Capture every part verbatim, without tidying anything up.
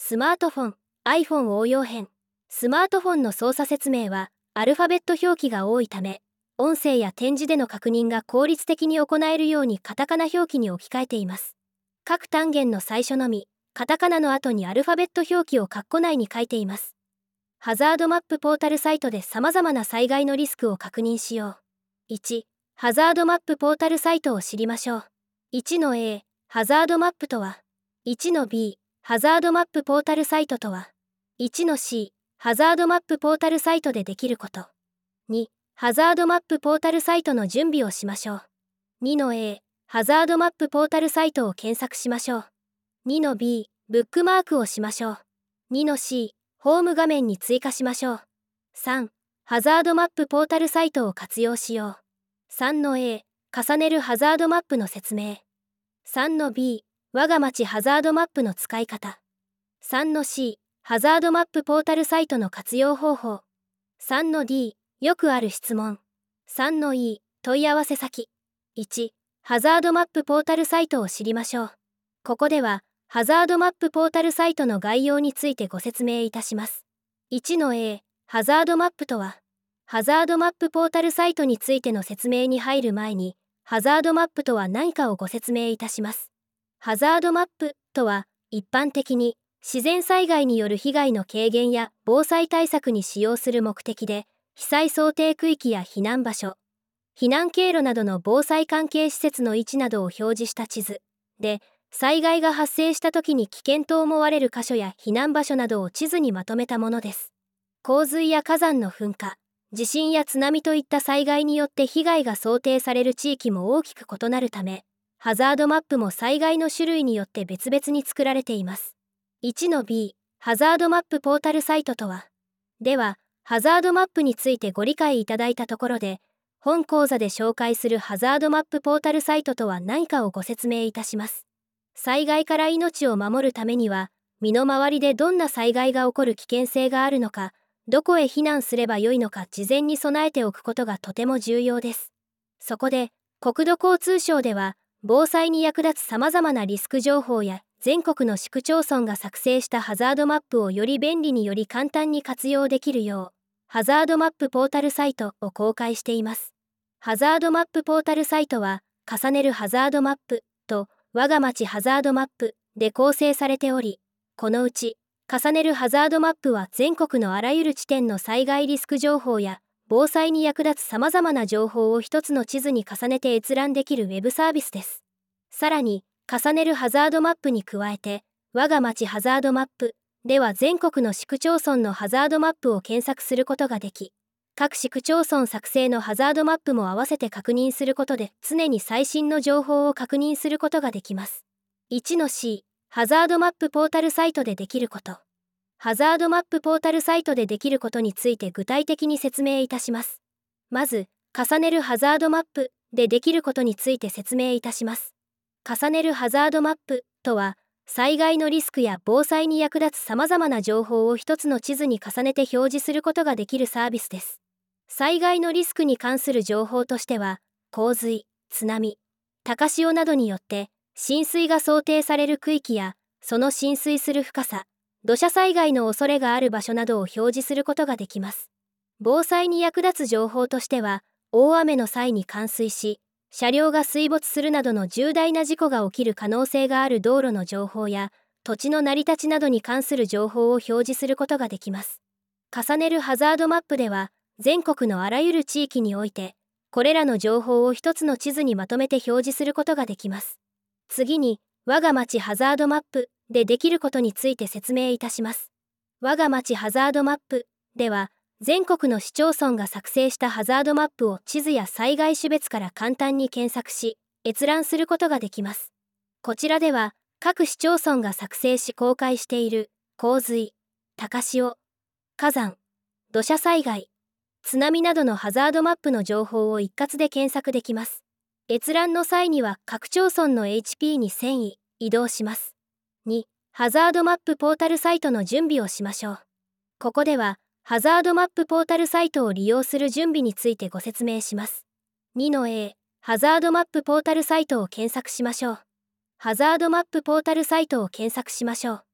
スマートフォン、iPhone 応用編。スマートフォンの操作説明はアルファベット表記が多いため、音声や点字での確認が効率的に行えるようにカタカナ表記に置き換えています。各単元の最初のみ、カタカナの後にアルファベット表記を括弧内に書いています。ハザードマップポータルサイトで様々な災害のリスクを確認しよう。いち、ハザードマップポータルサイトを知りましょう。いちの A、ハザードマップとは。いちの B、ハザードマップポータルサイトとは。いちの C、ハザードマップポータルサイトでできること。に、ハザードマップポータルサイトの準備をしましょう。にの A、ハザードマップポータルサイトを検索しましょう。にの B、ブックマークをしましょう。にの C、ホーム画面に追加しましょう。さん、ハザードマップポータルサイトを活用しよう。さんの A、重ねるハザードマップの説明。さんの B、我が町ハザードマップの使い方。さんの C、ハザードマップポータルサイトの活用方法。さんの D、よくある質問。さんの E、問い合わせ先。いち、ハザードマップポータルサイトを知りましょう。ここでは、ハザードマップポータルサイトの概要についてご説明いたします。いちの A、ハザードマップとは、ハザードマップポータルサイトについての説明に入る前に、ハザードマップとは何かをご説明いたします。ハザードマップとは、一般的に自然災害による被害の軽減や防災対策に使用する目的で、被災想定区域や避難場所、避難経路などの防災関係施設の位置などを表示した地図で、災害が発生した時に危険と思われる箇所や避難場所などを地図にまとめたものです。洪水や火山の噴火、地震や津波といった災害によって被害が想定される地域も大きく異なるため、ハザードマップも災害の種類によって別々に作られています。いちの B、ハザードマップポータルサイトとは。では、ハザードマップについてご理解いただいたところで、本講座で紹介するハザードマップポータルサイトとは何かをご説明いたします。災害から命を守るためには、身の回りでどんな災害が起こる危険性があるのか、どこへ避難すればよいのか事前に備えておくことがとても重要です。そこで、国土交通省では、防災に役立つ様々なリスク情報や全国の市区町村が作成したハザードマップをより便利により簡単に活用できるよう、ハザードマップポータルサイトを公開しています。ハザードマップポータルサイトは、重ねるハザードマップと我が町ハザードマップで構成されており、このうち、重ねるハザードマップは全国のあらゆる地点の災害リスク情報や防災に役立つ様々な情報を一つの地図に重ねて閲覧できるウェブサービスです。さらに、重ねるハザードマップに加えて、我が町ハザードマップでは全国の市区町村のハザードマップを検索することができ、各市区町村作成のハザードマップも合わせて確認することで常に最新の情報を確認することができます。いちの C、ハザードマップポータルサイトでできること。ハザードマップポータルサイトでできることについて具体的に説明いたします。まず、重ねるハザードマップでできることについて説明いたします。重ねるハザードマップとは、災害のリスクや防災に役立つ様々な情報を一つの地図に重ねて表示することができるサービスです。災害のリスクに関する情報としては、洪水、津波、高潮などによって浸水が想定される区域や、その浸水する深さ、土砂災害の恐れがある場所などを表示することができます。防災に役立つ情報としては、大雨の際に冠水し、車両が水没するなどの重大な事故が起きる可能性がある道路の情報や、土地の成り立ちなどに関する情報を表示することができます。重ねるハザードマップでは、全国のあらゆる地域において、これらの情報を一つの地図にまとめて表示することができます。次に、我が町ハザードマップでできることについて説明いたします。我が町ハザードマップでは、全国の市町村が作成したハザードマップを地図や災害種別から簡単に検索し、閲覧することができます。こちらでは、各市町村が作成し公開している洪水、高潮、火山、土砂災害、津波などのハザードマップの情報を一括で検索できます。閲覧の際には各町村の エイチピー に遷移、移動します。に、ハザードマップポータルサイトの準備をしましょう。ここでは、ハザードマップポータルサイトを利用する準備についてご説明します。にの A、ハザードマップポータルサイトを検索しましょう。ハザードマップポータルサイトを検索しましょう。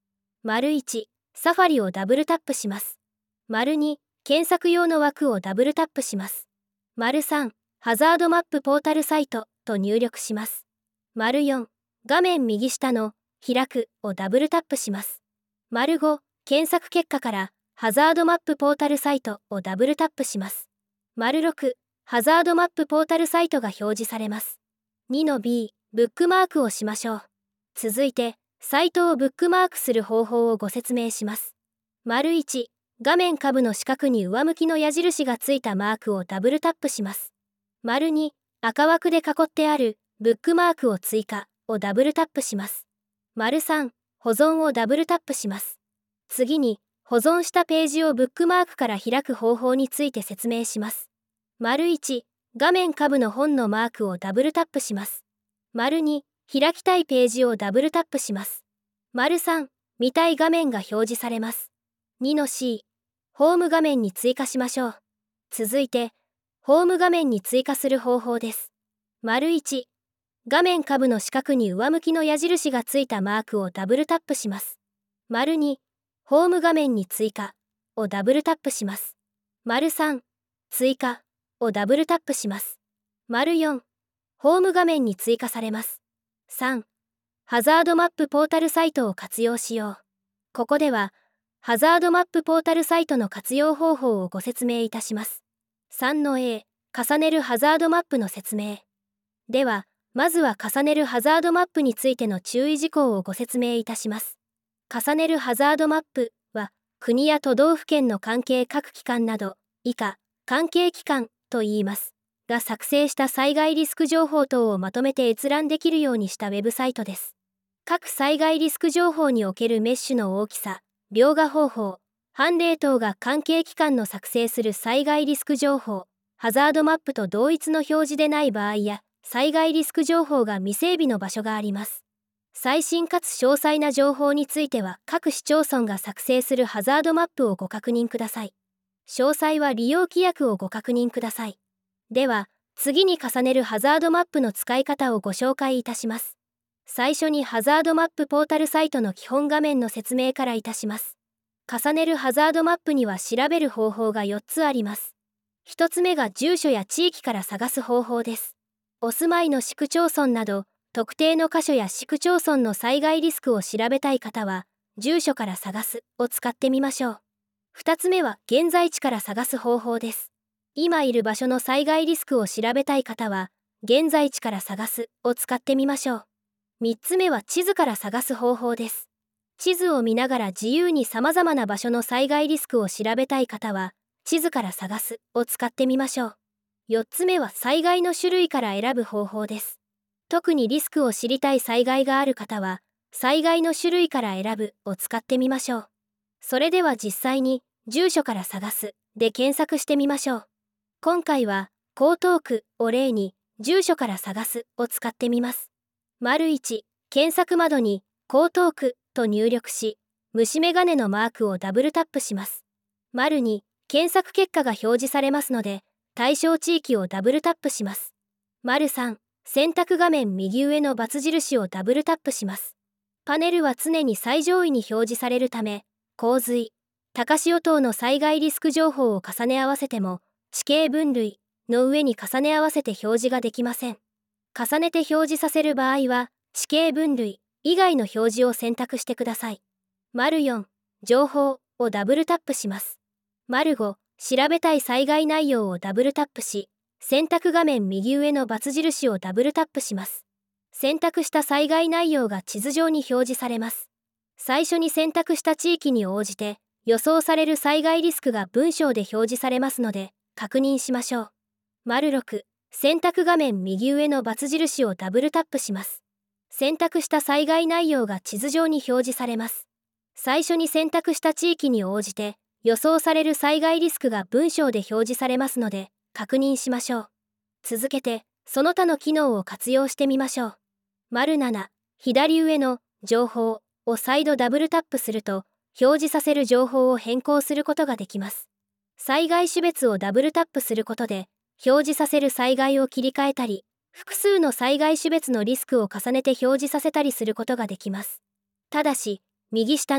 丸いち、サファリをダブルタップします。丸に、検索用の枠をダブルタップします。丸さん、ハザードマップポータルサイトと入力します。丸よん、画面右下の開くをダブルタップします。丸ご、検索結果からハザードマップポータルサイトをダブルタップします。丸ろく、ハザードマップポータルサイトが表示されます。にの ビー、ブックマークをしましょう。続いて、サイトをブックマークする方法をご説明します。丸いち、画面下部の四角に上向きの矢印がついたマークをダブルタップします。丸に、赤枠で囲ってあるブックマークを追加をダブルタップします。丸さん、保存をダブルタップします。次に、保存したページをブックマークから開く方法について説明します。丸いち、画面下部の本のマークをダブルタップします。丸に、開きたいページをダブルタップします。丸さん、見たい画面が表示されます。にの シー、ホーム画面に追加しましょう。続いて、ホーム画面に追加する方法です。丸いち、画面下部の四角に上向きの矢印がついたマークをダブルタップします。丸に、ホーム画面に追加をダブルタップします。丸さん、追加をダブルタップします。丸よん、ホーム画面に追加されます。さん、ハザードマップポータルサイトを活用しよう。ここでは、ハザードマップポータルサイトの活用方法をご説明いたします。さんの エー、重ねるハザードマップの説明。では、まずは重ねるハザードマップについての注意事項をご説明いたします。重ねるハザードマップは、国や都道府県の関係各機関など、以下、関係機関と言います。が作成した災害リスク情報等をまとめて閲覧できるようにしたウェブサイトです。各災害リスク情報におけるメッシュの大きさ、描画方法、判例等が関係機関の作成する災害リスク情報、ハザードマップと同一の表示でない場合や、災害リスク情報が未整備の場所があります。最新かつ詳細な情報については各市町村が作成するハザードマップをご確認ください。詳細は利用規約をご確認ください。では、次に重ねるハザードマップの使い方をご紹介いたします。最初にハザードマップポータルサイトの基本画面の説明からいたします。重ねるハザードマップには調べる方法がよっつあります。ひとつめが住所や地域から探す方法です。お住まいの市区町村など、特定の箇所や市区町村の災害リスクを調べたい方は、住所から探すを使ってみましょう。ふたつめは現在地から探す方法です。今いる場所の災害リスクを調べたい方は、現在地から探すを使ってみましょう。みっつめは地図から探す方法です。地図を見ながら自由に様々な場所の災害リスクを調べたい方は、地図から探すを使ってみましょう。よっつめは災害の種類から選ぶ方法です。特にリスクを知りたい災害がある方は、災害の種類から選ぶを使ってみましょう。それでは実際に、住所から探すで検索してみましょう。今回は、江東区を例に、住所から探すを使ってみます。丸いち、検索窓に、江東区と入力し、虫眼鏡のマークをダブルタップします。丸に、検索結果が表示されますので、対象地域をダブルタップします。丸さん、選択画面右上の×印をダブルタップします。パネルは常に最上位に表示されるため、洪水、高潮等の災害リスク情報を重ね合わせても、地形分類の上に重ね合わせて表示ができません。重ねて表示させる場合は、地形分類以外の表示を選択してください。丸よん、情報をダブルタップします。丸ご、調べたい災害内容をダブルタップし、選択画面右上の×印をダブルタップします。選択した災害内容が地図上に表示されます。最初に選択した地域に応じて、予想される災害リスクが文章で表示されますので、確認しましょう。丸ろく、選択画面右上の×印をダブルタップします。選択した災害内容が地図上に表示されます。最初に選択した地域に応じて、予想される災害リスクが文章で表示されますので、確認しましょう。続けて、その他の機能を活用してみましょう。丸なな、左上の情報を再度ダブルタップすると、表示させる情報を変更することができます。災害種別をダブルタップすることで、表示させる災害を切り替えたり、複数の災害種別のリスクを重ねて表示させたりすることができます。ただし、右下の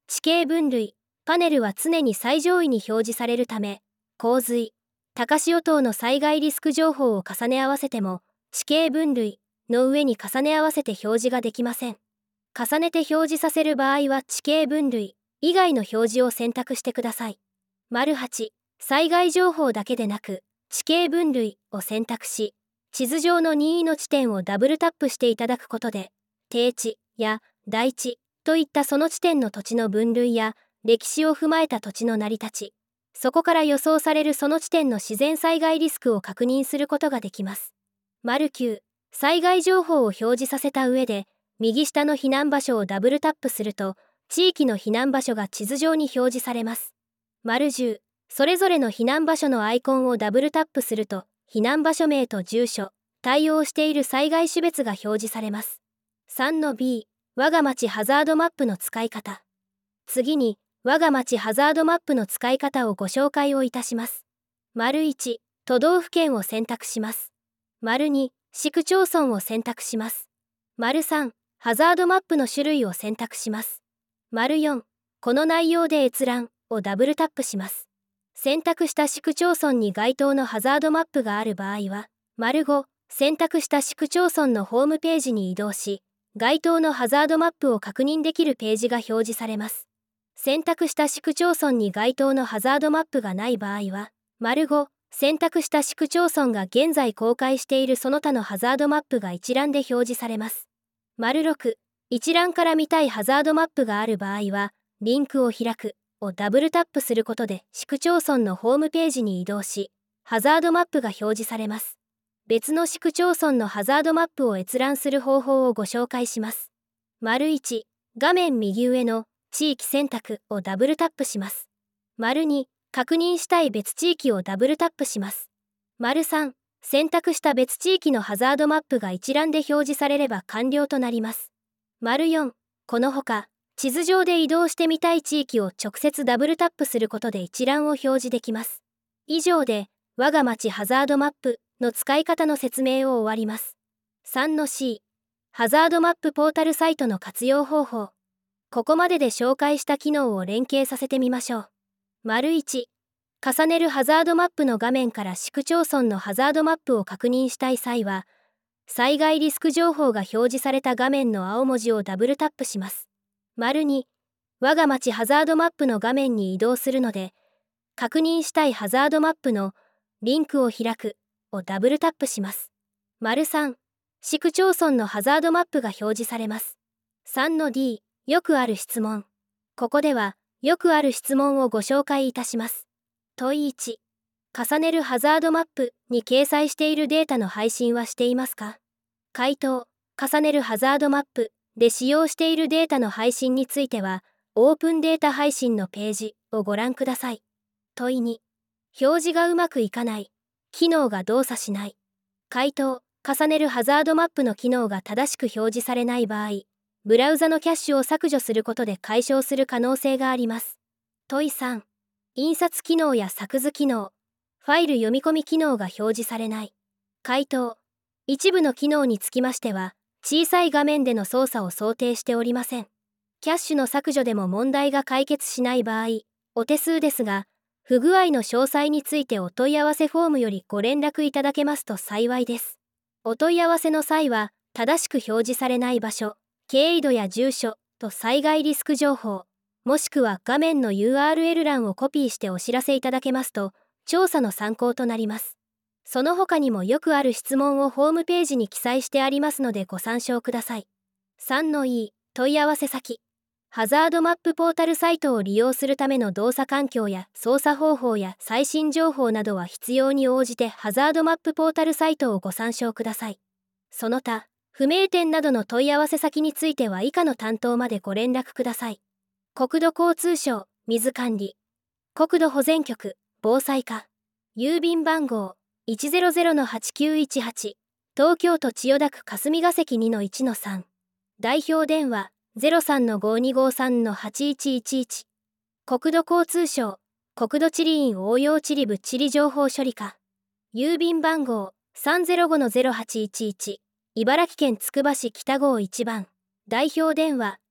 地形分類、パネルは常に最上位に表示されるため、洪水、高潮等の災害リスク情報を重ね合わせても、地形分類の上に重ね合わせて表示ができません。重ねて表示させる場合は地形分類以外の表示を選択してください。はち、災害情報だけでなく、地形分類を選択し、地図上の任意の地点をダブルタップしていただくことで、低地や大地といったその地点の土地の分類や歴史を踏まえた土地の成り立ち、そこから予想されるその地点の自然災害リスクを確認することができます。きゅう、災害情報を表示させた上で、右下の避難場所をダブルタップすると、地域の避難場所が地図上に表示されます。じゅう、それぞれの避難場所のアイコンをダブルタップすると、避難場所名と住所、対応している災害種別が表示されます。さんのビー、我が町ハザードマップの使い方。次に、我が町ハザードマップの使い方をご紹介をいたします。いち、都道府県を選択します。に、市区町村を選択します。さん、ハザードマップの種類を選択します。よん、この内容で閲覧をダブルタップします。選択した市区町村に該当のハザードマップがある場合は、ご、選択した市区町村のホームページに移動し、該当のハザードマップを確認できるページが表示されます。選択した市区町村に該当のハザードマップがない場合は、ご、選択した市区町村が現在公開しているその他のハザードマップが一覧で表示されます。ろく、一覧から見たいハザードマップがある場合は、リンクを開くをダブルタップすることで市区町村のホームページに移動し、ハザードマップが表示されます。別の市区町村のハザードマップを閲覧する方法をご紹介します。いち、画面右上の地域選択をダブルタップします。に、確認したい別地域をダブルタップします。さん、選択した別地域のハザードマップが一覧で表示されれば完了となります。よん、このほか、地図上で移動してみたい地域を直接ダブルタップすることで一覧を表示できます。以上で、我が町ハザードマップの使い方の説明を終わります。さんの シー、ハザードマップポータルサイトの活用方法。ここまでで紹介した機能を連携させてみましょう。いち、重ねるハザードマップの画面から市区町村のハザードマップを確認したい際は、災害リスク情報が表示された画面の青文字をダブルタップします。に、我が町ハザードマップの画面に移動するので、確認したいハザードマップのリンクを開くをダブルタップします。さん、市区町村のハザードマップが表示されます。さんのディー、よくある質問。ここでは、よくある質問をご紹介いたします。問いいち、重ねるハザードマップに掲載しているデータの配信はしていますか？回答、重ねるハザードマップで使用しているデータの配信については、オープンデータ配信のページをご覧ください。問いに、表示がうまくいかない。機能が動作しない。回答、重ねるハザードマップの機能が正しく表示されない場合、ブラウザのキャッシュを削除することで解消する可能性があります。問いさん、印刷機能や作図機能、ファイル読み込み機能が表示されない。回答、一部の機能につきましては、小さい画面での操作を想定しておりません。キャッシュの削除でも問題が解決しない場合、お手数ですが、不具合の詳細についてお問い合わせフォームよりご連絡いただけますと幸いです。お問い合わせの際は、正しく表示されない場所、経緯度や住所と災害リスク情報、もしくは画面の ユーアールエル 欄をコピーしてお知らせいただけますと、調査の参考となります。その他にもよくある質問をホームページに記載してありますのでご参照ください。さんのイー、問い合わせ先。ハザードマップポータルサイトを利用するための動作環境や操作方法や最新情報などは必要に応じてハザードマップポータルサイトをご参照ください。その他、不明点などの問い合わせ先については以下の担当までご連絡ください。国土交通省水管理、国土保全局防災課、郵便番号 いちゼロゼロのはちきゅういちはち、東京都千代田区霞が関 にのいちのさん、代表電話 ゼロさんのごにごさんのはちいちいちいち、国土交通省国土地理院応用地理部地理情報処理課、郵便番号 さんゼロごのゼロはちいちいち、茨城県つくば市北郷いちばん、代表電話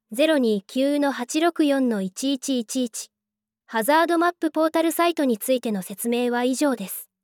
ゼロにきゅうのはちろくよんのいちいちいちいち。ハザードマップポータルサイトについての説明は以上です。